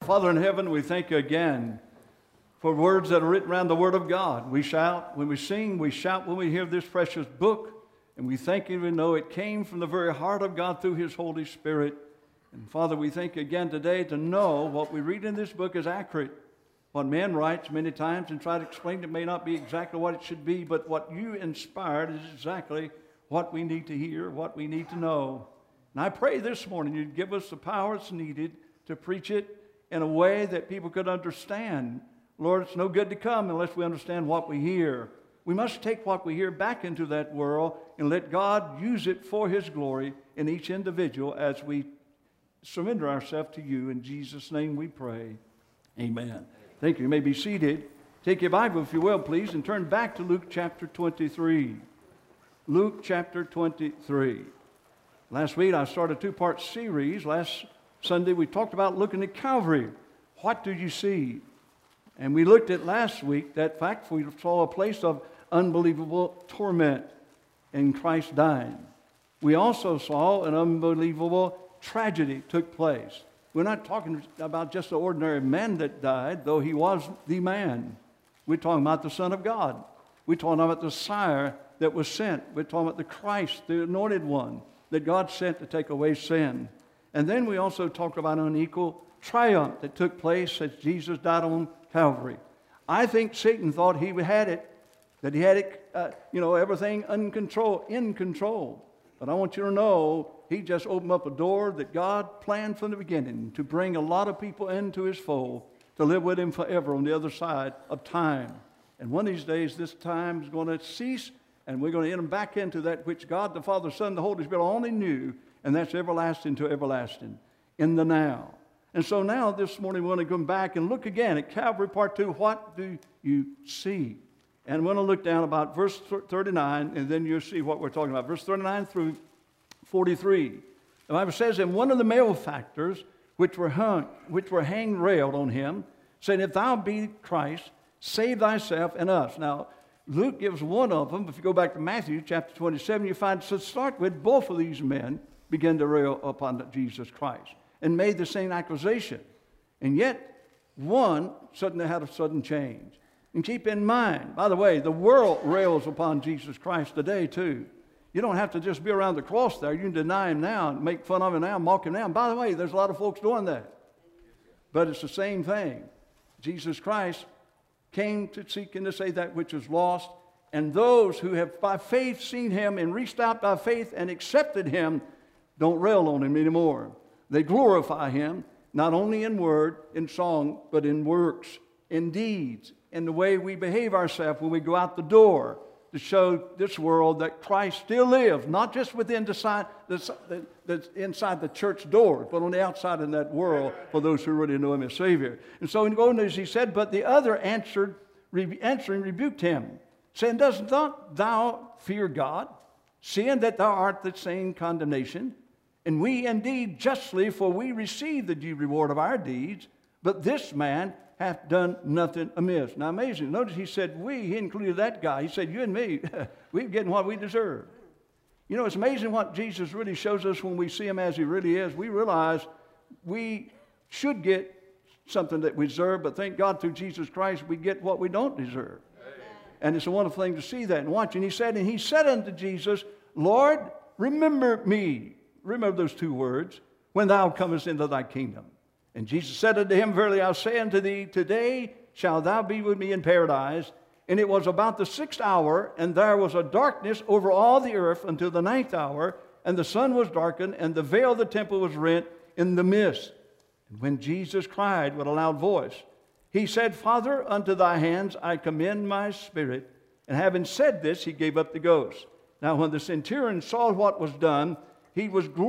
Father in heaven, we thank you again for words that are written around the Word of God. We shout when we sing, we shout when we hear this precious book, and we thank you even though it came from the very heart of God through His Holy Spirit. And Father, we thank you again today to know what we read in this book is accurate. What man writes many times and try to explain it may not be exactly what it should be, but what you inspired is exactly what we need to hear, what we need to know. And I pray this morning you'd give us the power that's needed to preach it in a way that people could understand. Lord, it's no good to come unless we understand what we hear. We must take what we hear back into that world and let God use it for His glory in each individual as we surrender ourselves to you. In Jesus' name we pray. Amen. Thank you. You may be seated. Take your Bible, if you will, please, and turn back to Luke chapter 23. Luke chapter 23. Last week I started a two-part series. Last Sunday we talked about looking at Calvary. What do you see? And we looked at last week that fact we saw a place of unbelievable torment in Christ dying. We also saw an unbelievable tragedy took place. We're not talking about just an ordinary man that died, though he was the man. We're talking about the Son of God. We're talking about the Sire that was sent. We're talking about the Christ, the anointed one that God sent to take away sin. And then we also talked about unequal triumph that took place as Jesus died on Calvary. I think Satan thought he had it, that he had it, everything in control. But I want you to know, he just opened up a door that God planned from the beginning to bring a lot of people into His fold, to live with Him forever on the other side of time. And one of these days, this time is going to cease, and we're going to enter back into that which God, the Father, Son, the Holy Spirit only knew, and that's everlasting to everlasting, in the now. And so now, this morning, we want to come back and look again at Calvary Part 2. What do you see? And we're going to look down about verse 39, and then you'll see what we're talking about. Verse 39 through 43. The Bible says, and one of the malefactors which were hanged railed on him, saying, if thou be Christ, save thyself and us. Now, Luke gives one of them. If you go back to Matthew chapter 27, you find, to start with, both of these men began to rail upon Jesus Christ and made the same accusation. And yet, one suddenly had a sudden change. And keep in mind, by the way, the world rails upon Jesus Christ today too. You don't have to just be around the cross there. You can deny Him now, and make fun of Him now, mock Him now. And by the way, there's a lot of folks doing that. But it's the same thing. Jesus Christ came to seek and to save that which is lost. And those who have by faith seen Him and reached out by faith and accepted Him don't rail on Him anymore. They glorify Him, not only in word, in song, but in works, in deeds, in the way we behave ourselves when we go out the door to show this world that Christ still lives, not just within inside the church doors, but on the outside in that world for those who really know Him as Savior. And so in going as he said, but the other answering rebuked him, saying, dost not thou fear God, seeing that thou art the same condemnation? And we indeed justly, for we receive the due reward of our deeds, but this man hath done nothing amiss. Now amazing, notice he said we, he included that guy. He said you and me, we're getting what we deserve. You know, it's amazing what Jesus really shows us when we see Him as He really is. We realize we should get something that we deserve, but thank God through Jesus Christ we get what we don't deserve. Amen. And it's a wonderful thing to see that and watch. And he said unto Jesus, Lord, remember me. Remember those two words, when thou comest into thy kingdom. And Jesus said unto him, verily I say unto thee, today shalt thou be with me in paradise. And it was about the 6th hour, and there was a darkness over all the earth until the 9th hour, and the sun was darkened, and the veil of the temple was rent in the midst. And when Jesus cried with a loud voice, He said, Father, unto thy hands I commend my spirit. And having said this, He gave up the ghost. Now when the centurion saw what was done, he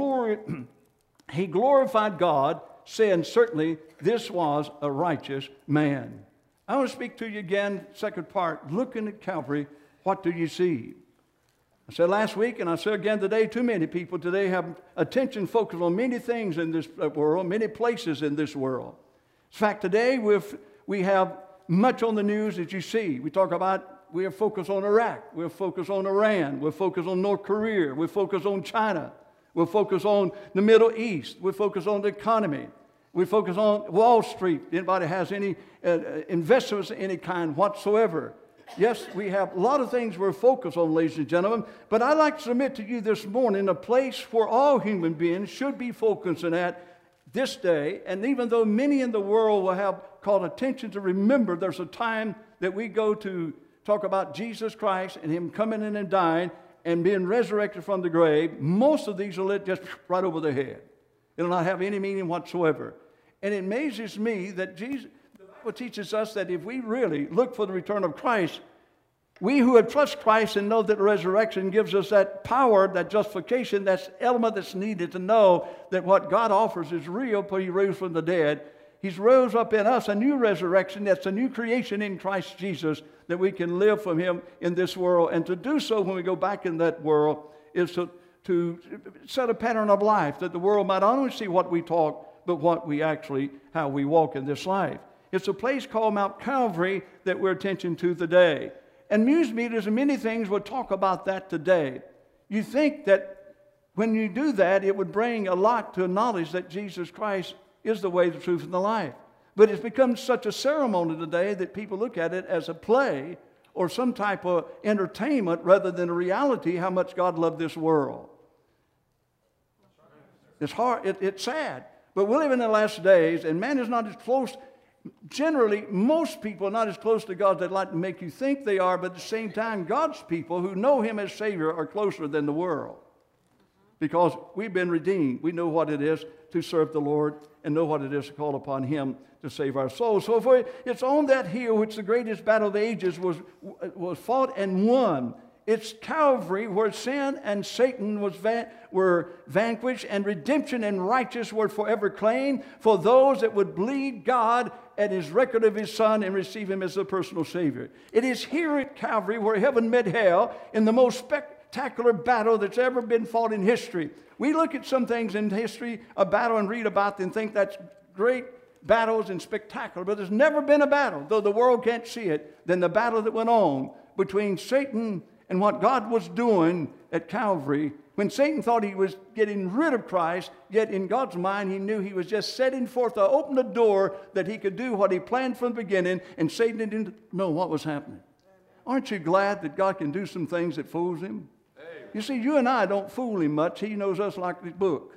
glorified God, saying, certainly this was a righteous man. I want to speak to you again, second part, looking at Calvary, what do you see? I said last week, and I say again today, too many people today have attention focused on many things in this world, many places in this world. In fact, today we have much on the news that you see. We are focused on Iraq, we're focused on Iran, we're focused on North Korea, we're focused on China, we're focused on the Middle East, we're focused on the economy. We focus on Wall Street. Anybody has any investments of any kind whatsoever? Yes, we have a lot of things we're focused on, ladies and gentlemen, but I'd like to submit to you this morning a place where all human beings should be focusing at this day. And even though many in the world will have called attention to remember there's a time that we go to talk about Jesus Christ and Him coming in and dying and being resurrected from the grave, most of these are lit just right over their head. It'll not have any meaning whatsoever. And it amazes me that the Bible teaches us that if we really look for the return of Christ, we who have trusted Christ and know that the resurrection gives us that power, that justification, that element that's needed to know that what God offers is real, for He rose from the dead. He's rose up in us a new resurrection. That's a new creation in Christ Jesus, that we can live from Him in this world. And to do so when we go back in that world is to set a pattern of life that the world might not only see what we talk, but what we actually, how we walk in this life. It's a place called Mount Calvary that we're attention to today. And news meters and many things will talk about that today. You think that when you do that, it would bring a lot to knowledge that Jesus Christ is the way, the truth, and the life. But it's become such a ceremony today that people look at it as a play or some type of entertainment rather than a reality how much God loved this world. It's hard, it's sad. But we live in the last days, and man is not as close. Generally, most people are not as close to God as they'd like to make you think they are, but at the same time, God's people who know Him as Savior are closer than the world. Because we've been redeemed. We know what it is to serve the Lord and know what it is to call upon Him to save our souls. So it's on that hill which the greatest battle of the ages was fought and won. It's Calvary where sin and Satan were vanquished, and redemption and righteousness were forever claimed for those that would believe God at His record of His Son and receive Him as their personal Savior. It is here at Calvary where heaven met hell in the most spectacular battle that's ever been fought in history. We look at some things in history, a battle, and read about them and think that's great battles and spectacular, but there's never been a battle, though the world can't see it, than the battle that went on between Satan and what God was doing at Calvary. When Satan thought he was getting rid of Christ, yet in God's mind he knew he was just setting forth to open the door that he could do what he planned from the beginning, and Satan didn't know what was happening. Aren't you glad that God can do some things that fools him? You see, you and I don't fool him much. He knows us like this book.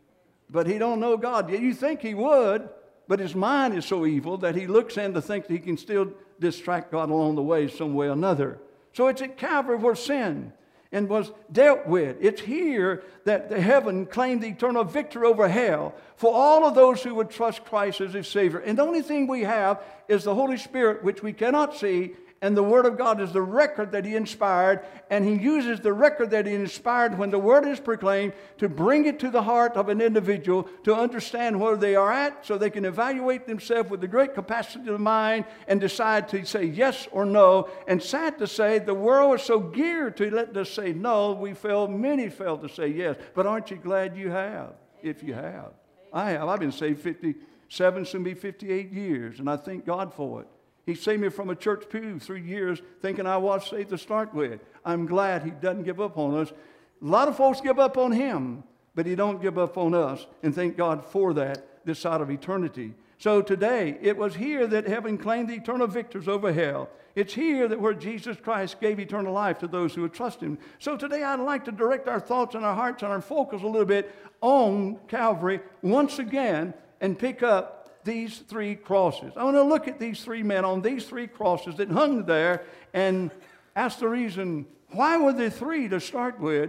But he don't know God. You think he would, but his mind is so evil that he looks in to think that he can still distract God along the way some way or another. So it's at Calvary where sin and was dealt with. It's here that the heaven claimed the eternal victory over hell for all of those who would trust Christ as his Savior. And the only thing we have is the Holy Spirit, which we cannot see, and the Word of God is the record that He inspired, and He uses the record that He inspired when the Word is proclaimed to bring it to the heart of an individual to understand where they are at so they can evaluate themselves with the great capacity of mind and decide to say yes or no. And sad to say, the world is so geared to let us say no, many fail to say yes. But aren't you glad you have, if you have? I have. I've been saved 57, soon be 58 years, and I thank God for it. He saved me from a church pew 3 years thinking I was saved to start with. I'm glad He doesn't give up on us. A lot of folks give up on Him, but He don't give up on us, and thank God for that this side of eternity. So today, it was here that heaven claimed the eternal victors over hell. It's here that where Jesus Christ gave eternal life to those who would trust Him. So today I'd like to direct our thoughts and our hearts and our focus a little bit on Calvary once again and pick up these three crosses. I want to look at these three men on these three crosses that hung there and ask the reason, why were there three to start with?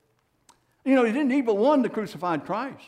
You know, He didn't need but one to crucify Christ.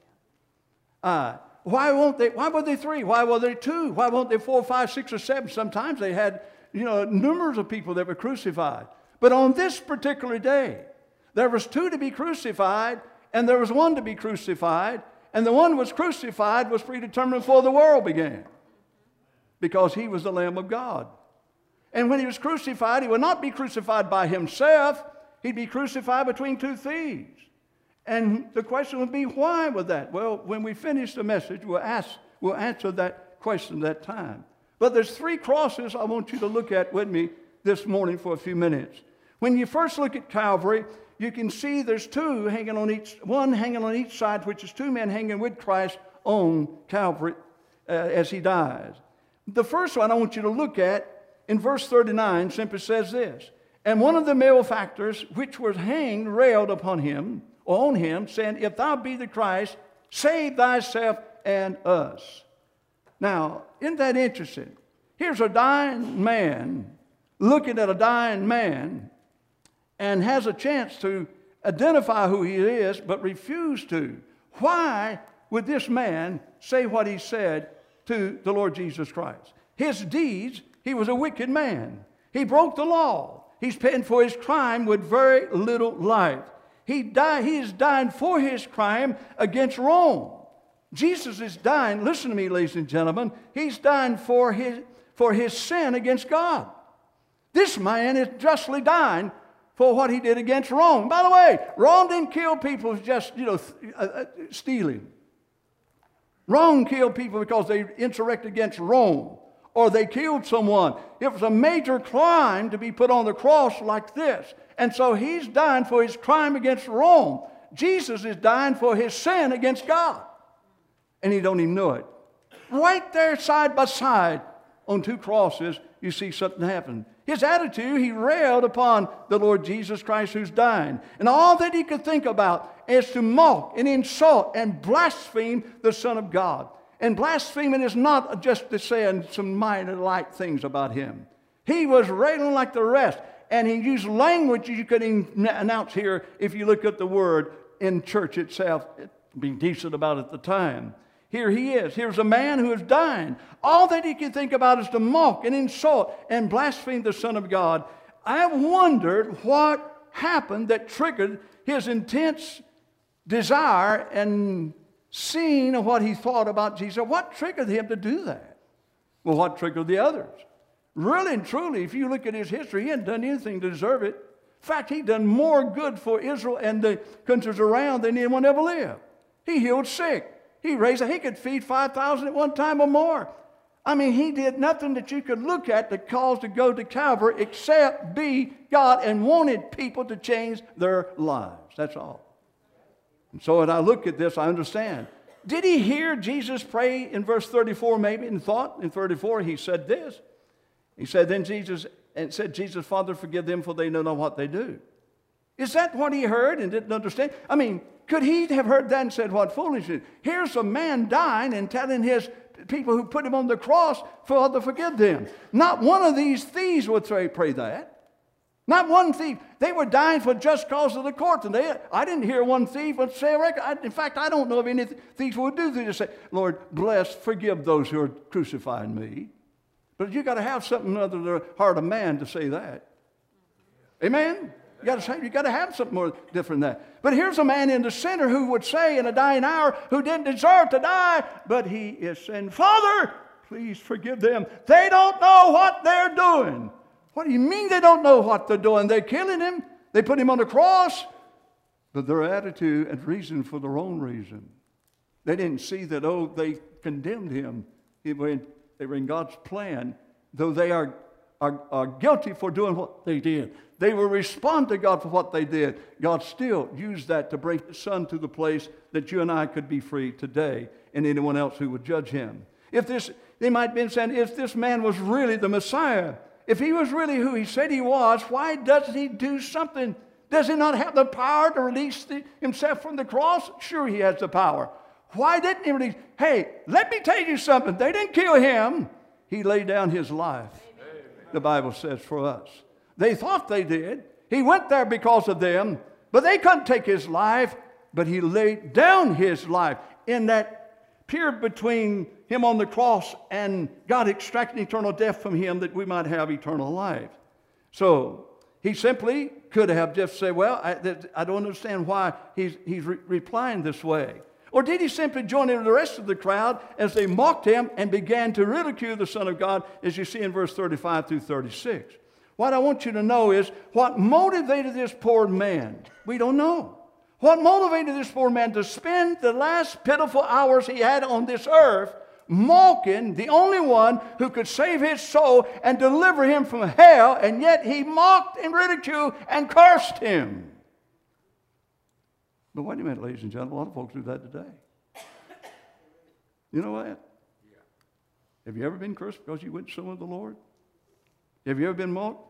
Why were there three? Why were there two? Why weren't there 4, 5, 6, or 7? Sometimes they had, numbers of people that were crucified. But on this particular day, there was two to be crucified, and there was one to be crucified. And the one was crucified was predetermined before the world began, because He was the Lamb of God. And when He was crucified, He would not be crucified by Himself. He'd be crucified between two thieves. And the question would be, why was that? Well, when we finish the message, we'll answer that question that time. But there's three crosses I want you to look at with me this morning for a few minutes. When you first look at Calvary, you can see there's one hanging on each side, which is two men hanging with Christ on Calvary as he dies. The first one I want you to look at in verse 39 simply says this, and one of the malefactors which was hanged railed upon him, or on him, saying, if thou be the Christ, save thyself and us. Now, isn't that interesting? Here's a dying man looking at a dying man and has a chance to identify who he is, but refused to. Why would this man say what he said to the Lord Jesus Christ? His deeds, he was a wicked man. He broke the law. He's paying for his crime with very little life. He is dying for his crime against Rome. Jesus is dying, listen to me, ladies and gentlemen, he's dying for his sin against God. This man is justly dying for what he did against Rome. By the way, Rome didn't kill people just, stealing. Rome killed people because they insurrected against Rome, or they killed someone. It was a major crime to be put on the cross like this. And so he's dying for his crime against Rome. Jesus is dying for his sin against God. And he don't even know it. Right there side by side on two crosses, you see something happen. His attitude, he railed upon the Lord Jesus Christ who's dying. And all that he could think about is to mock and insult and blaspheme the Son of God. And blaspheming is not just to say some minor light things about him. He was railing like the rest. And he used language you could announce here if you look at the word in church itself. Be decent about it at the time. Here he is. Here's a man who is dying. All that he can think about is to mock and insult and blaspheme the Son of God. I wondered what happened that triggered his intense desire and seeing what he thought about Jesus. What triggered him to do that? Well, what triggered the others? Really and truly, if you look at his history, he hadn't done anything to deserve it. In fact, he'd done more good for Israel and the countries around than anyone ever lived. He healed sick. He could feed 5,000 at one time or more. I mean, he did nothing that you could look at that caused to go to Calvary except be God and wanted people to change their lives. That's all. And so when I look at this, I understand. Did he hear Jesus pray in verse 34 maybe and thought? In 34 he said this. He said, Jesus, Father, forgive them for they know not what they do. Is that what he heard and didn't understand? I mean, could he have heard that and said, what foolishness? Here's a man dying and telling his people who put him on the cross, Father, forgive them. Not one of these thieves would pray that. Not one thief. They were dying for just cause of the court. And I didn't hear one thief would say a record. In fact, I don't know of any thieves who would do this. Say, Lord, bless, forgive those who are crucifying me. But you got to have something other than the heart of man to say that. Amen? You got to have something more different than that. But here's a man in the center who would say in a dying hour who didn't deserve to die, but he is saying, Father, please forgive them. They don't know what they're doing. What do you mean they don't know what they're doing? They're killing him. They put him on the cross. But their attitude and reason for their own reason. They didn't see that, they condemned him. They were in God's plan, though they are guilty for doing what they did. They will respond to God for what they did. God still used that to bring His Son to the place that you and I could be free today, and anyone else who would judge him. They might have been saying, if this man was really the Messiah, if he was really who he said he was, why doesn't he do something? Does he not have the power to release himself from the cross? Sure, he has the power. Why didn't he release? Hey, let me tell you something. They didn't kill him. He laid down his life. Amen. The Bible says for us. They thought they did. He went there because of them, but they couldn't take his life. But he laid down his life in that period between him on the cross and God extracting eternal death from him that we might have eternal life. So he simply could have just said, well, I don't understand why he's replying this way. Or did he simply join in the rest of the crowd as they mocked him and began to ridicule the Son of God, as you see in verse 35 through 36? What I want you to know is what motivated this poor man. We don't know. What motivated this poor man to spend the last pitiful hours he had on this earth mocking the only one who could save his soul and deliver him from hell, and yet he mocked and ridiculed and cursed him. But wait a minute, ladies and gentlemen, a lot of folks do that today. You know that? Have you ever been cursed because you went to someone of the Lord? Have you ever been mocked?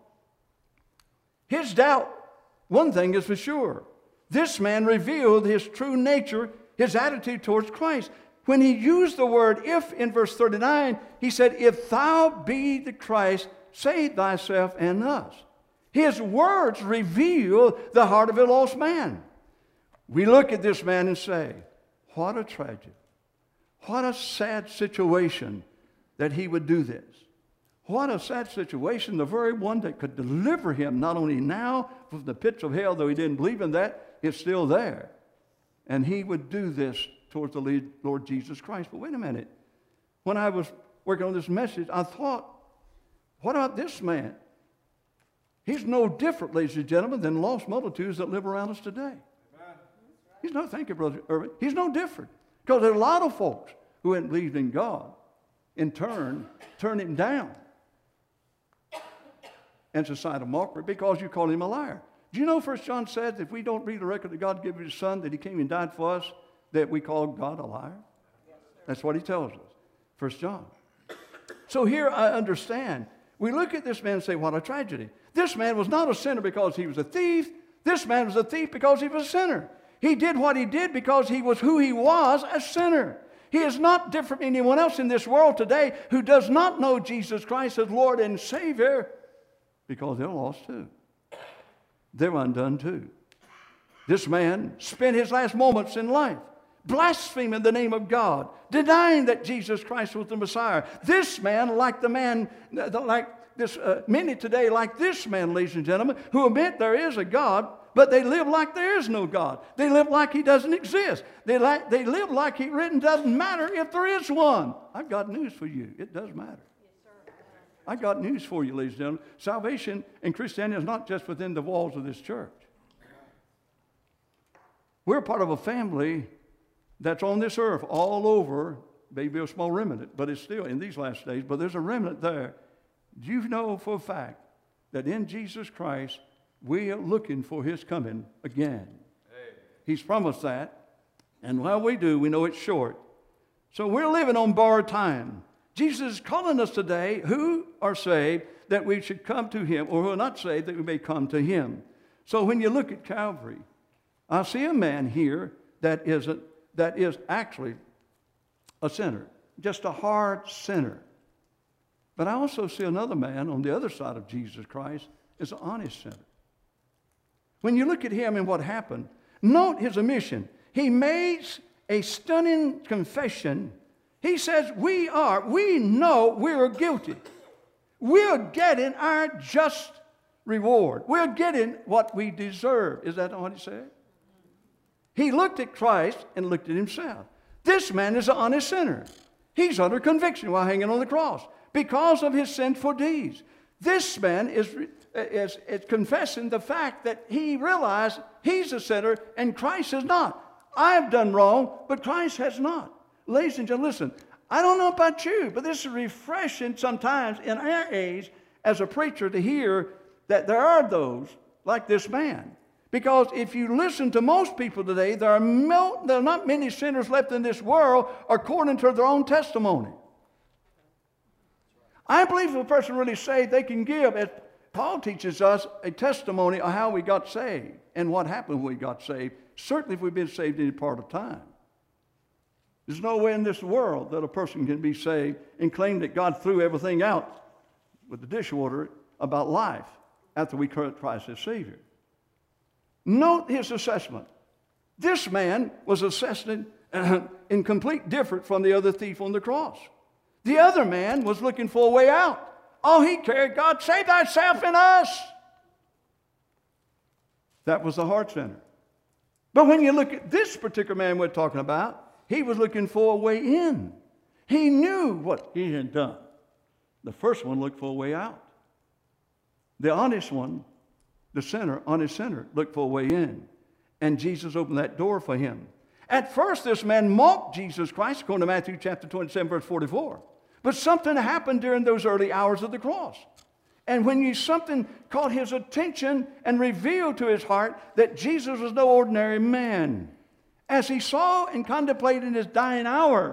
His doubt, one thing is for sure. This man revealed his true nature, his attitude towards Christ. When he used the word if in verse 39, he said, if thou be the Christ, save thyself and us. His words reveal the heart of a lost man. We look at this man and say, what a tragedy. What a sad situation that he would do this. What a sad situation. The very one that could deliver him, not only now from the pits of hell, though he didn't believe in that, is still there. And he would do this towards the Lord Jesus Christ. But wait a minute. When I was working on this message, I thought, what about this man? He's no different, ladies and gentlemen, than lost multitudes that live around us today. He's no, thank you, Brother Irvin. He's no different. Because there are a lot of folks who hadn't believed in God, in turn, turn him down. And it's a sign of mockery because you call him a liar. Do you know 1 John says if we don't read the record that God gave his Son, that he came and died for us, that we call God a liar? That's what he tells us. 1 John. So here I understand. We look at this man and say, what a tragedy. This man was not a sinner because he was a thief. This man was a thief because he was a sinner. He did what he did because he was who he was, a sinner. He is not different from anyone else in this world today who does not know Jesus Christ as Lord and Savior, because they're lost too. They're undone too. This man spent his last moments in life blaspheming the name of God, denying that Jesus Christ was the Messiah. This man, like the man, many today, like this man, ladies and gentlemen, who admit there is a God, but they live like there is no God. They live like he doesn't exist. They live like he written doesn't matter if there is one. I've got news for you. It does matter. I got news for you, ladies and gentlemen. Salvation in Christianity is not just within the walls of this church. We're part of a family that's on this earth all over, maybe a small remnant, but it's still in these last days, but there's a remnant there. Do you know for a fact that in Jesus Christ, we are looking for his coming again? Hey. He's promised that, and while we do, we know it's short. So we're living on borrowed time. Jesus is calling us today, who are saved, that we should come to him, or who are not saved, that we may come to him. So when you look at Calvary, I see a man here that is actually a sinner, just a hard sinner. But I also see another man on the other side of Jesus Christ is an honest sinner. When you look at him and what happened, note his omission. He makes a stunning confession. He says, we know we're guilty. We're getting our just reward. We're getting what we deserve. Is that not what he said? He looked at Christ and looked at himself. This man is an honest sinner. He's under conviction while hanging on the cross because of his sinful deeds. This man is confessing the fact that he realized he's a sinner and Christ is not. I've done wrong, but Christ has not. Ladies and gentlemen, listen, I don't know about you, but this is refreshing sometimes in our age as a preacher to hear that there are those like this man. Because if you listen to most people today, there are not many sinners left in this world according to their own testimony. I believe if a person really saved, they can give, as Paul teaches us, a testimony of how we got saved and what happened when we got saved, certainly if we've been saved any part of time. There's no way in this world that a person can be saved and claim that God threw everything out with the dishwater about life after we accepted Christ as Savior. Note his assessment. This man was assessed in complete different from the other thief on the cross. The other man was looking for a way out. All he cared, God, save thyself and us. That was the heart center. But when you look at this particular man we're talking about, he was looking for a way in. He knew what he had done. The first one looked for a way out. The honest one, the sinner, honest sinner, looked for a way in. And Jesus opened that door for him. At first, this man mocked Jesus Christ, according to Matthew chapter 27, verse 44. But something happened during those early hours of the cross. And when something caught his attention and revealed to his heart that Jesus was no ordinary man. As he saw and contemplated in his dying hour,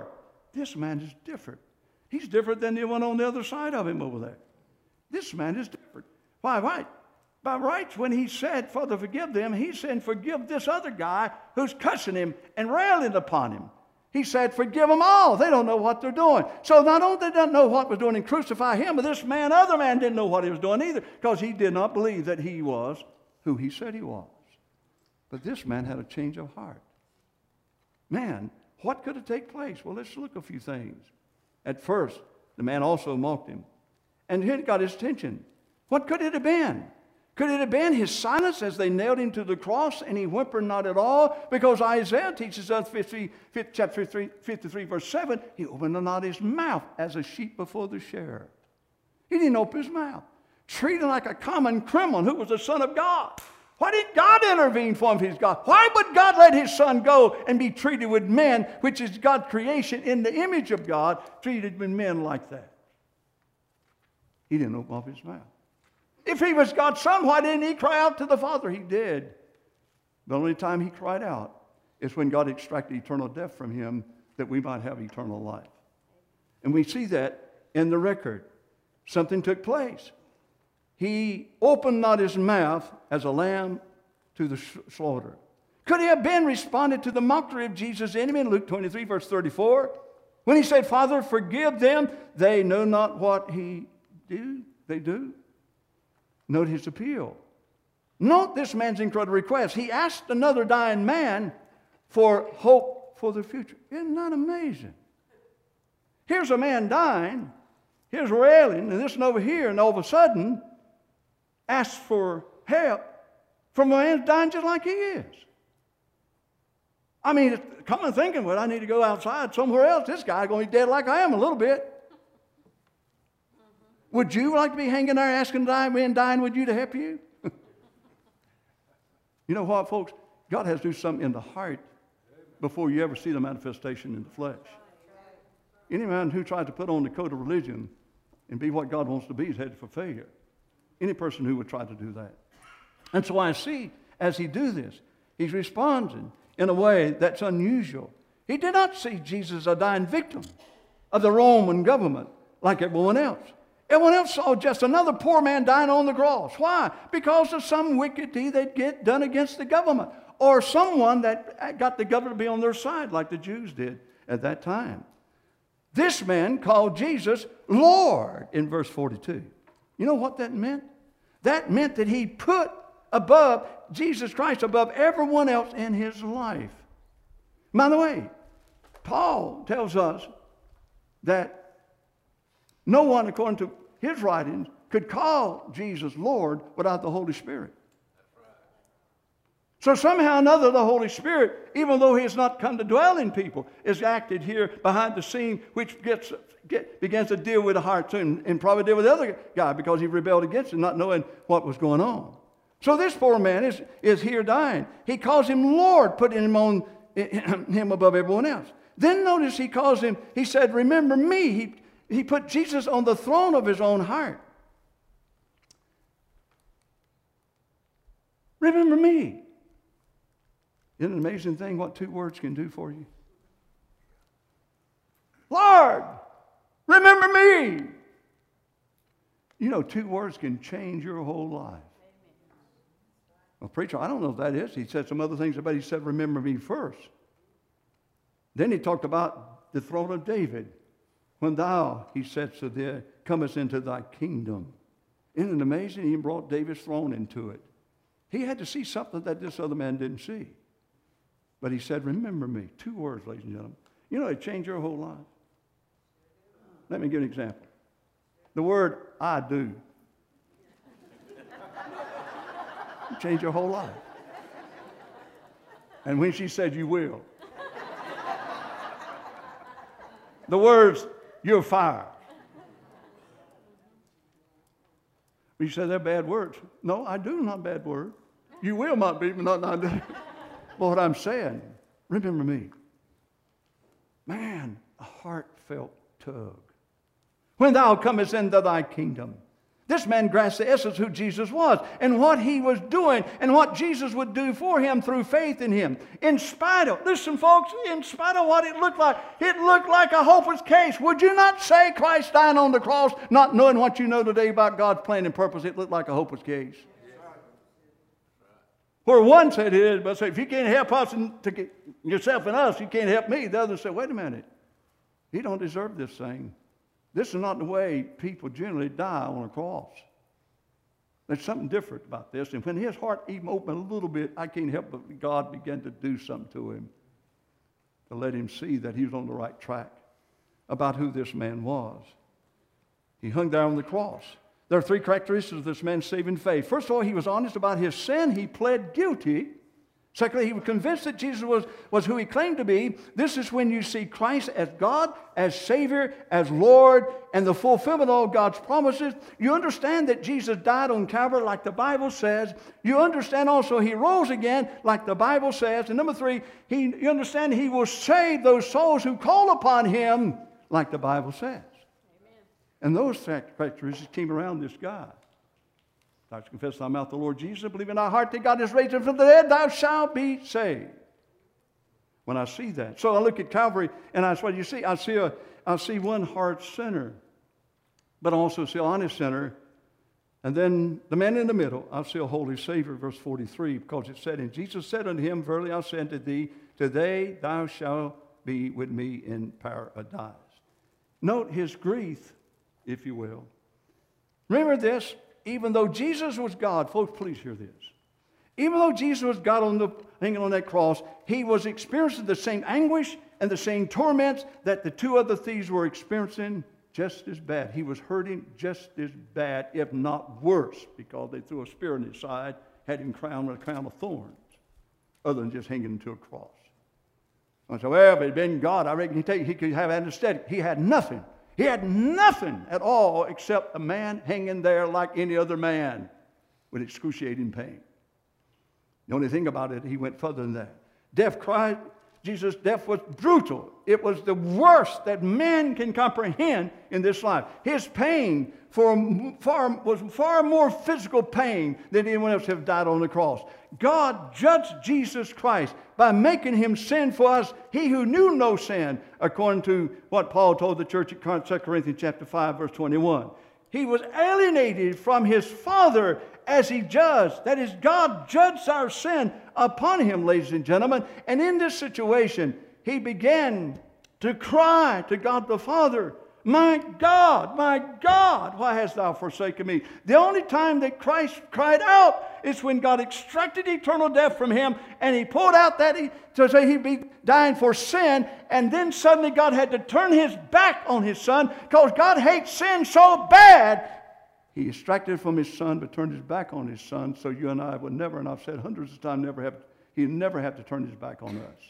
this man is different. He's different than the one on the other side of him over there. This man is different. Why, right? By rights, when he said, Father, forgive them, he said, forgive this other guy who's cussing him and railing upon him. He said, forgive them all. They don't know what they're doing. So not only they don't know what was doing and crucify him, but this man, other man, didn't know what he was doing either, because he did not believe that he was who he said he was. But this man had a change of heart. Man, what could have taken place? Well, let's look at a few things. At first, the man also mocked him. And he got his attention. What could it have been? Could it have been his silence as they nailed him to the cross and he whimpered not at all? Because Isaiah teaches us, chapter 53, verse 7, he opened not his mouth as a sheep before the shearer. He didn't open his mouth. Treated like a common criminal who was the Son of God. Why did God intervene for him if he's God? Why would God let his Son go and be treated with men, which is God's creation in the image of God, treated with men like that? He didn't open up his mouth. If he was God's Son, why didn't he cry out to the Father? He did. The only time he cried out is when God extracted eternal death from him that we might have eternal life. And we see that in the record. Something took place. He opened not his mouth as a lamb to the slaughter. Could he have been responded to the mockery of Jesus' enemy in Luke 23, verse 34? When he said, Father, forgive them, they know not what they do. Note his appeal. Note this man's incredible request. He asked another dying man for hope for the future. Isn't that amazing? Here's a man dying. Here's railing, and this one over here, and all of a sudden asks for help from a man dying just like he is. I mean, come and thinking, well, I need to go outside somewhere else. This guy's going to be dead like I am a little bit. Would you like to be hanging there asking the man dying with you to help you? You know what, folks? God has to do something in the heart before you ever see the manifestation in the flesh. Any man who tries to put on the coat of religion and be what God wants to be is headed for failure. Any person who would try to do that. And so I see, as he do this, he's responding in a way that's unusual. He did not see Jesus as a dying victim of the Roman government like everyone else. Everyone else saw just another poor man dying on the cross. Why? Because of some wicked deed they'd get done against the government, or someone that got the government to be on their side like the Jews did at that time. This man called Jesus Lord in verse 42. You know what that meant? That meant that he put above Jesus Christ above everyone else in his life. By the way, Paul tells us that no one, according to his writings, could call Jesus Lord without the Holy Spirit. So somehow or another, the Holy Spirit, even though he has not come to dwell in people, is acted here behind the scene, which begins to deal with the heart too, and probably deal with the other guy because he rebelled against it, not knowing what was going on. So this poor man is here dying. He calls him Lord, putting him above everyone else. Then notice he said, remember me. He put Jesus on the throne of his own heart. Remember me. Isn't it an amazing thing what two words can do for you? Lord, remember me. You know, two words can change your whole life. Well, preacher, I don't know if that is. He said some other things, but he said, remember me first. Then he talked about the throne of David. When thou, he said to thee, comest into thy kingdom. Isn't it amazing? He brought David's throne into it. He had to see something that this other man didn't see. But he said, remember me. Two words, ladies and gentlemen. You know, it changed your whole life. Let me give an example. The word I do. It changed your whole life. And when she said you will. The words, you're fired. You say they're bad words. No, I do not bad word. You will not be, but not I do. But what I'm saying, remember me. Man, a heartfelt tug. When thou comest into thy kingdom, This man grasped the essence of who Jesus was and what he was doing and what Jesus would do for him through faith in him. In spite of, listen folks, in spite of what it looked like a hopeless case. Would you not say Christ dying on the cross, not knowing what you know today about God's plan and purpose, it looked like a hopeless case? Where one said it is, but say, if you can't help us to get yourself and us, you can't help me. The other said, wait a minute, he don't deserve this thing. This is not the way people generally die on a cross. There's something different about this. And when his heart even opened a little bit, I can't help but God began to do something to him to let him see that he was on the right track about who this man was. He hung there on the cross. There are three characteristics of this man's saving faith. First of all, he was honest about his sin. He pled guilty. Secondly, he was convinced that Jesus was who he claimed to be. This is when you see Christ as God, as Savior, as Lord, and the fulfillment of all God's promises. You understand that Jesus died on Calvary like the Bible says. You understand also he rose again like the Bible says. And number three, you understand he will save those souls who call upon him like the Bible says. Amen. And those characteristics came around this guy. Thou shalt confess in thy mouth the Lord Jesus, believe in thy heart that God has raised him from the dead, thou shalt be saved. When I see that. So I look at Calvary, and that's what you see. I see one hard sinner, but I also see an honest sinner. And then the man in the middle, I see a holy Savior, verse 43, because it said, and Jesus said unto him, verily I say unto thee, today thou shalt be with me in paradise. Note his grief, if you will. Remember this. Even though Jesus was God, folks, please hear this. Even though Jesus was God hanging on that cross, he was experiencing the same anguish and the same torments that the two other thieves were experiencing just as bad. He was hurting just as bad, if not worse, because they threw a spear in his side, had him crowned with a crown of thorns, other than just hanging to a cross. I said, well, if it had been God, I reckon he could have anesthetic. He had nothing. He had nothing at all except a man hanging there like any other man with excruciating pain. The only thing about it, he went further than that. Jesus' death was brutal. It was the worst that man can comprehend in this life. His pain was far more physical pain than anyone else have died on the cross. God judged Jesus Christ by making him sin for us, he who knew no sin, according to what Paul told the church at 2 Corinthians chapter 5, verse 21. He was alienated from his Father as he judged. That is, God judged our sin upon him, ladies and gentlemen. And in this situation, he began to cry to God the Father, my God, why hast thou forsaken me? The only time that Christ cried out is when God extracted eternal death from him, and he pulled out to say he'd be dying for sin, and then suddenly God had to turn his back on his son because God hates sin so bad. He extracted it from his son but turned his back on his son, so you and I would never, and I've said hundreds of times, he'd never have to turn his back on us.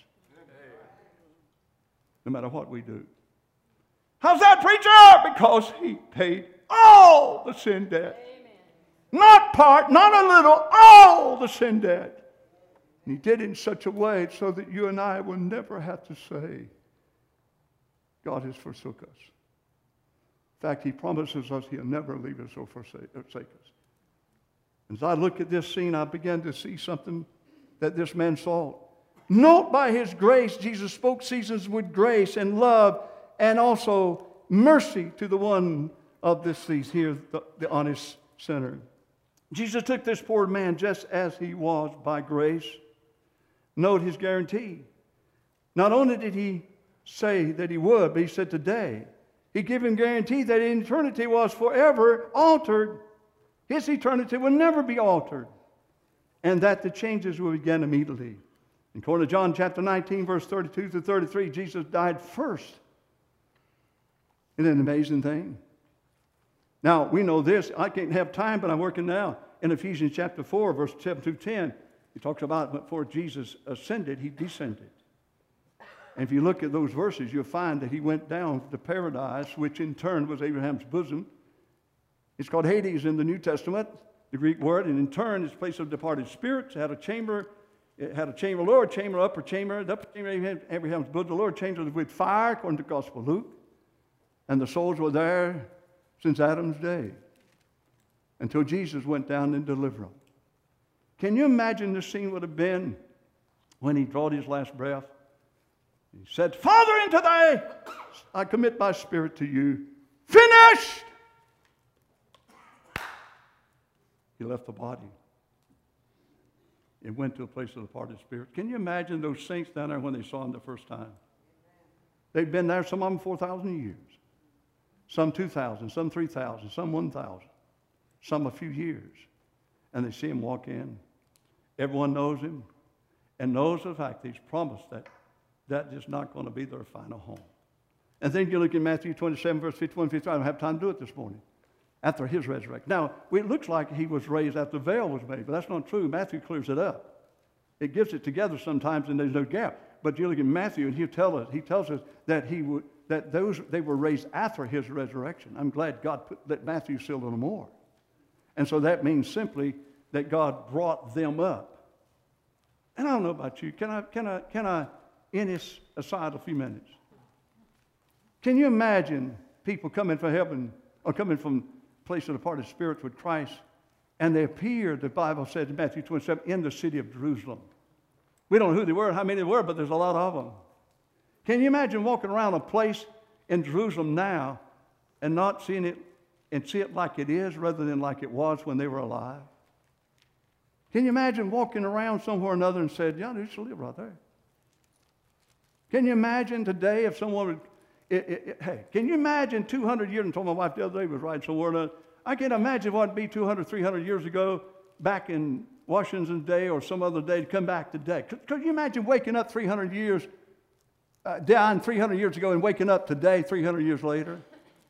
No matter what we do. How's that, preacher? Because he paid all the sin debt. Amen. Not part, not a little, all the sin debt. And he did it in such a way so that you and I will never have to say, God has forsook us. In fact, he promises us he'll never leave us or forsake us. As I look at this scene, I began to see something that this man saw. Note by his grace, Jesus spoke seasons with grace and love and also mercy to the one of this thief here, the honest sinner. Jesus took this poor man just as he was by grace. Note his guarantee. Not only did he say that he would, but he said today. He gave him guarantee that eternity was forever altered. His eternity will never be altered. And that the changes will begin immediately. According to John chapter 19, verse 32 to 33, Jesus died first. Isn't it an amazing thing? Now, we know this. I can't have time, but I'm working now. In Ephesians chapter 4, verse 7 through 10, he talks about before Jesus ascended, he descended. And if you look at those verses, you'll find that he went down to paradise, which in turn was Abraham's bosom. It's called Hades in the New Testament, the Greek word, and in turn it's a place of departed spirits. It had a chamber, lower chamber, upper chamber. The upper chamber, Abraham's bosom, the lower chamber was with fire, according to the Gospel of Luke. And the souls were there since Adam's day. until Jesus went down and delivered them. Can you imagine the scene would have been when he drawed his last breath? He said, Father, into thy I commit my spirit to you. Finished! He left the body. It went to a place of the departed spirit. Can you imagine those saints down there when they saw him the first time? They'd been there, some of them 4,000 years. Some 2,000, some 3,000, some 1,000, some a few years. And they see him walk in. Everyone knows him and knows the fact that he's promised that that is not going to be their final home. And then you look at Matthew 27, verse 51, 53. I don't have time to do it this morning. After his resurrection. Now, it looks like he was raised after the veil was made, but that's not true. Matthew clears it up. It gives it together sometimes, and there's no gap. But you look at Matthew, and he tells us that they were raised after his resurrection. I'm glad God let Matthew seal a little more. And so that means simply that God brought them up. And I don't know about you. Can I in this aside a few minutes? Can you imagine people coming from heaven or coming from place of the departed spirits with Christ, and they appeared, the Bible says in Matthew 27, in the city of Jerusalem. We don't know who they were, how many there were, but there's a lot of them. Can you imagine walking around a place in Jerusalem now and not seeing it and see it like it is rather than like it was when they were alive? Can you imagine walking around somewhere or another and said, yeah, they used to live right there? Can you imagine today if someone would, hey, can you imagine 200 years, and told my wife the other day, was riding somewhere, I can't imagine what it'd be 200, 300 years ago back in Washington's day or some other day to come back today. Could you imagine waking up 300 years, dying 300 years ago and waking up today 300 years later?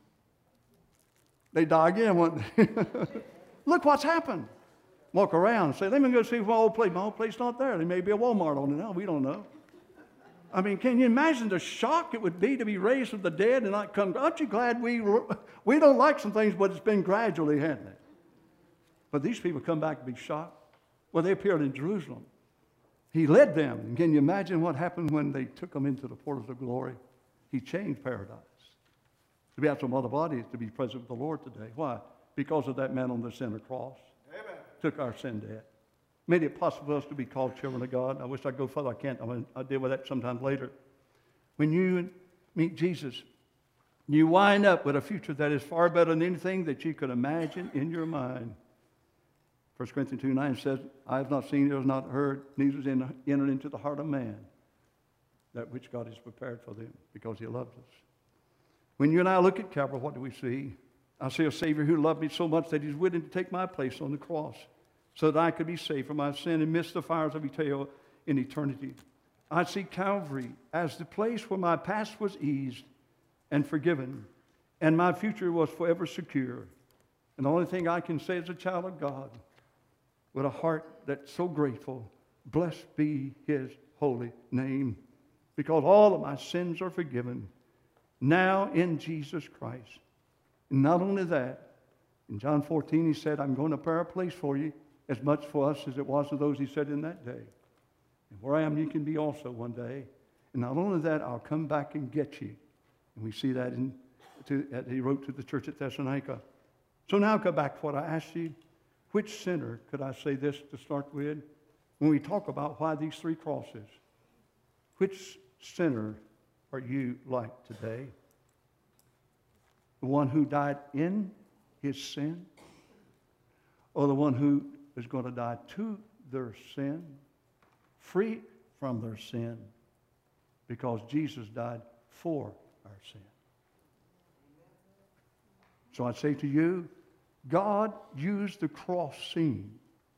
They die again, won't they? Look what's happened. Walk around and say, let me go see my old place. My old place not there. There may be a Walmart on it now. We don't know. I mean, can you imagine the shock it would be to be raised from the dead and not come? Aren't you glad we don't like some things, but it's been gradually, hasn't it? But these people come back and be shocked. Well, they appeared in Jerusalem. He led them. And can you imagine what happened when they took them into the portals of glory? He changed paradise. To be out some other bodies, to be present with the Lord today. Why? Because of that man on the center cross. Amen. Took our sin debt. Made it possible for us to be called children of God. I wish I'd go further. I can't. I'll deal with that sometime later. When you meet Jesus, you wind up with a future that is far better than anything that you could imagine in your mind. 1 Corinthians 2:9 says, I have not seen, it has not heard, neither has entered into the heart of man that which God has prepared for them because he loves us. When you and I look at Calvary, what do we see? I see a Savior who loved me so much that he's willing to take my place on the cross so that I could be saved from my sin and miss the fires of hell in eternity. I see Calvary as the place where my past was eased and forgiven, and my future was forever secure. And the only thing I can say as a child of God, with a heart that's so grateful, blessed be his holy name, because all of my sins are forgiven now in Jesus Christ. And not only that, in John 14 he said, I'm going to prepare a place for you, as much for us as it was for those he said in that day. And where I am, you can be also one day. And not only that, I'll come back and get you. And we see that he wrote to the church at Thessalonica. So now I'll go back to what I asked you. Which sinner, could I say this to start with? When we talk about why these three crosses, which sinner are you like today? The one who died in his sin? Or the one who is going to die to their sin, free from their sin, because Jesus died for our sin? So I say to you, God used the cross scene.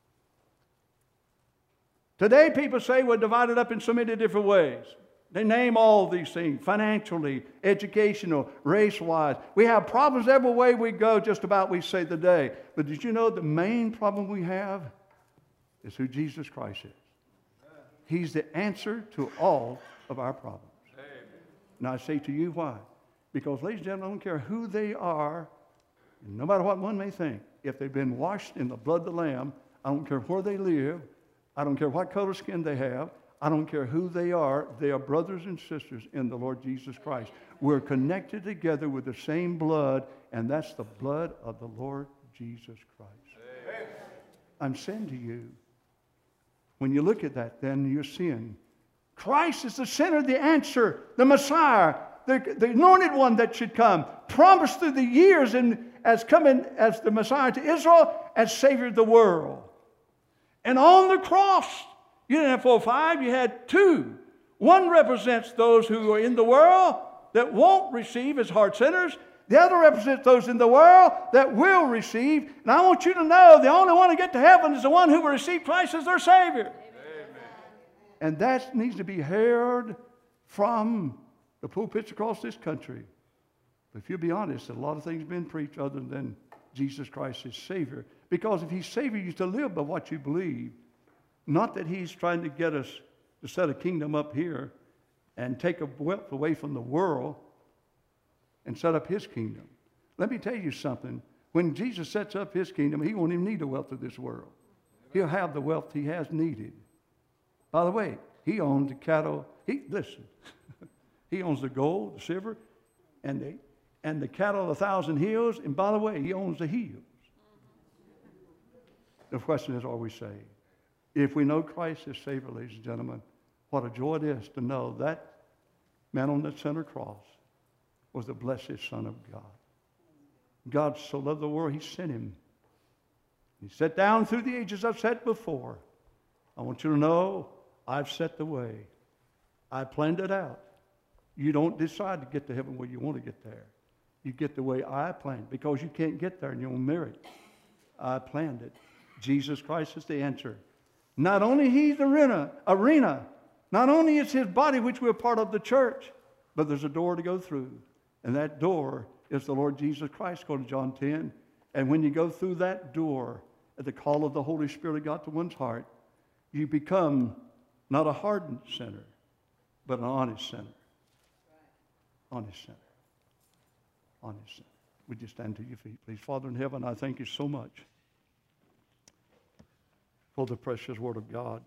Today people say we're divided up in so many different ways. They name all these things, financially, educational, race-wise. We have problems every way we go, just about we say today. But did you know the main problem we have is who Jesus Christ is? He's the answer to all of our problems. And I say to you, why? Because, ladies and gentlemen, I don't care who they are, no matter what one may think, if they've been washed in the blood of the Lamb, I don't care where they live, I don't care what color skin they have, I don't care who they are brothers and sisters in the Lord Jesus Christ. We're connected together with the same blood, and that's the blood of the Lord Jesus Christ. Amen. I'm saying to you, when you look at that, then you're seeing Christ is the center, the answer, the Messiah, the anointed one that should come, promised through the years and as coming as the Messiah to Israel, as Savior of the world. And on the cross, you didn't have 4 or 5, you had 2. One represents those who are in the world that won't receive as hard sinners. The other represents those in the world that will receive. And I want you to know the only one to get to heaven is the one who will receive Christ as their Savior. Amen. And that needs to be heard from the pulpits across this country. But if you'll be honest, a lot of things have been preached other than Jesus Christ is Savior. Because if He's Savior, you to live by what you believe. Not that He's trying to get us to set a kingdom up here and take a wealth away from the world and set up His kingdom. Let me tell you something. When Jesus sets up His kingdom, He won't even need the wealth of this world. He'll have the wealth He has needed. By the way, He owns the cattle. Listen, He owns the gold, the silver, and the cattle of 1,000 hills. And by the way, He owns the hills. The question is, are we saved? If we know Christ as Savior, ladies and gentlemen, what a joy it is to know that man on that center cross was the blessed Son of God. God so loved the world, He sent Him. He sat down through the ages I've said before. I want you to know I've set the way. I planned it out. You don't decide to get to heaven where you want to get there. You get the way I planned, because you can't get there in your own merit. I planned it. Jesus Christ is the answer. Not only He's the arena, not only is His body, which we're part of the church, but there's a door to go through. And that door is the Lord Jesus Christ, according to John 10. And when you go through that door, at the call of the Holy Spirit of God to one's heart, you become not a hardened sinner, but an honest sinner. Honest sinner. Honest sinner. Would you stand to your feet, please? Father in heaven, I thank You so much for the precious Word of God.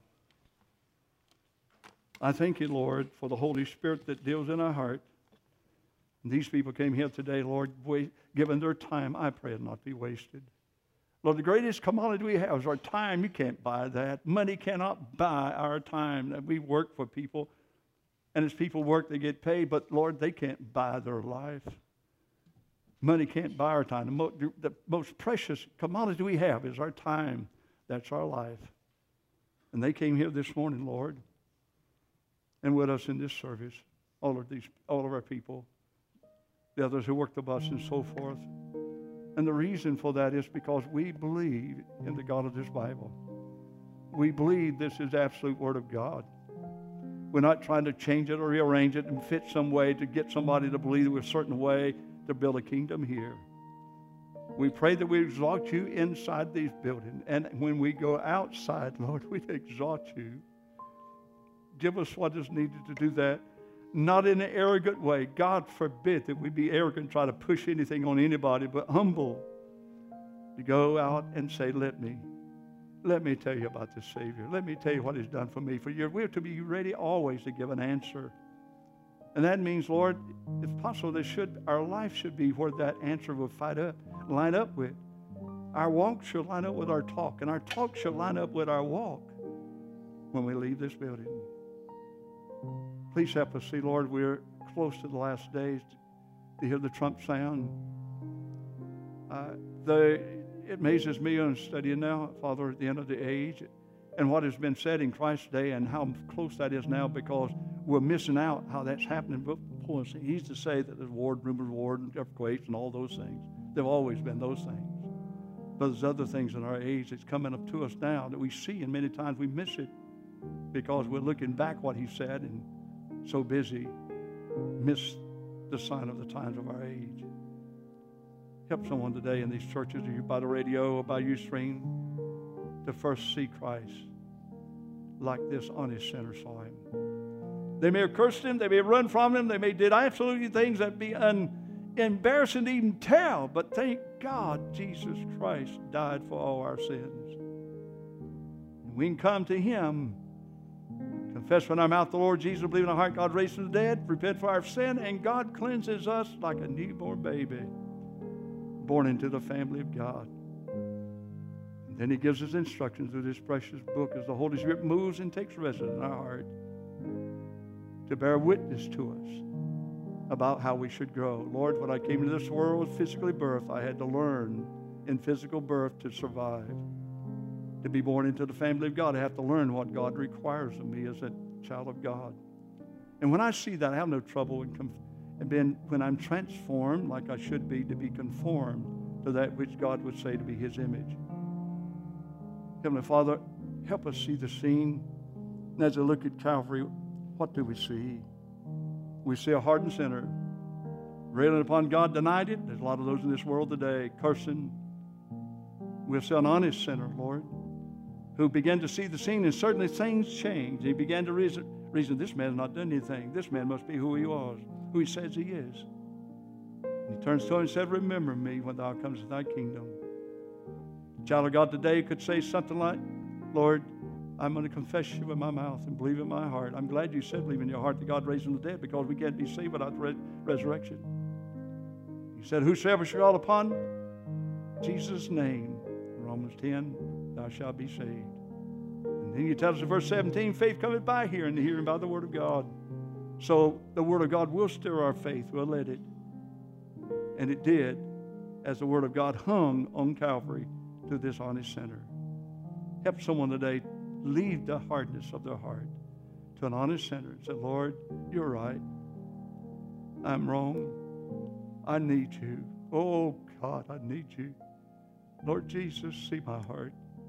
I thank You, Lord, for the Holy Spirit that deals in our heart. And these people came here today, Lord, given their time, I pray it not be wasted. Lord, the greatest commodity we have is our time. You can't buy that. Money cannot buy our time. We work for people, and as people work, they get paid, but Lord, they can't buy their life. Money can't buy our time. The most precious commodity we have is our time. That's our life. And they came here this morning, Lord, and with us in this service, all of our people, the others who work the bus and so forth. And the reason for that is because we believe in the God of this Bible. We believe this is the absolute Word of God. We're not trying to change it or rearrange it and fit some way to get somebody to believe a certain way to build a kingdom here. We pray that we exalt You inside these buildings. And when we go outside, Lord, we exalt You. Give us what is needed to do that. Not in an arrogant way. God forbid that we be arrogant, try to push anything on anybody, but humble. To go out and say, let me tell you about the Savior. Let me tell you what He's done for me. We're to be ready always to give an answer. And that means, Lord, it's possible our life should be where that answer will line up with. Our walk should line up with our talk, and our talk should line up with our walk when we leave this building. Please help us see, Lord, we're close to the last days to hear the trump sound. It amazes me on studying now, Father, at the end of the age, and what has been said in Christ's day and how close that is now, because we're missing out how that's happening. But he used to say that there's rumors of war and earthquakes and all those things. There have always been those things. But there's other things in our age that's coming up to us now that we see, and many times we miss it because we're looking back what He said and so busy miss the sign of the times of our age. Help someone today in these churches, or by the radio or by Ustream, to first see Christ like this honest sinner saw Him. They may have cursed Him, they may have run from Him, they may have did absolutely things that be embarrassing to even tell, but thank God Jesus Christ died for all our sins. And we can come to Him, confess with our mouth the Lord Jesus, believe in our heart God raised from the dead, repent for our sin, and God cleanses us like a newborn baby born into the family of God. Then he gives us instructions through this precious book as the Holy Spirit moves and takes residence in our heart to bear witness to us about how we should grow. Lord, when I came into this world physically birth, I had to learn in physical birth to survive. To be born into the family of God, I have to learn what God requires of me as a child of God. And when I see that, I have no trouble when I'm transformed like I should be to be conformed to that which God would say to be his image. Heavenly Father, help us see the scene. And as I look at Calvary, what do we see? We see a hardened sinner railing upon God, denied it. There's a lot of those in this world today, cursing. We see an honest sinner, Lord, who began to see the scene, and certainly things changed. He began to reason, this man's not done anything. This man must be who he was, who he says he is. And he turns to him and said, remember me when thou comes to thy kingdom. The child of God today could say something like, Lord, I'm going to confess you with my mouth and believe in my heart. I'm glad you said believe in your heart that God raised from the dead, because we can't be saved without the resurrection. You said, whosoever shall call upon Jesus' name, Romans 10, thou shalt be saved. And then you tell us in verse 17, faith cometh by hearing, and hearing by the word of God. So the word of God will stir our faith. We'll let it. And it did, as the word of God hung on Calvary to this honest sinner. Help someone today leave the hardness of their heart to an honest sinner and say, Lord, you're right. I'm wrong. I need you. Oh, God, I need you. Lord Jesus, see my heart.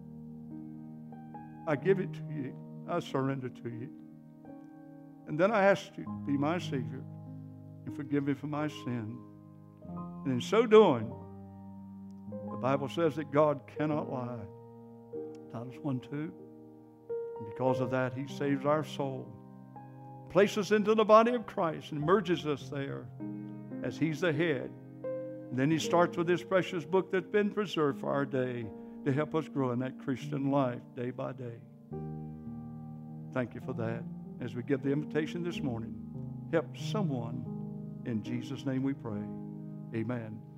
I give it to you. I surrender to you. And then I ask you to be my Savior and forgive me for my sin. And in so doing, the Bible says that God cannot lie. Titus 1:2. And because of that, he saves our soul, places us into the body of Christ, and merges us there as he's the head. And then he starts with this precious book that's been preserved for our day to help us grow in that Christian life day by day. Thank you for that. As we give the invitation this morning, help someone. In Jesus' name we pray. Amen.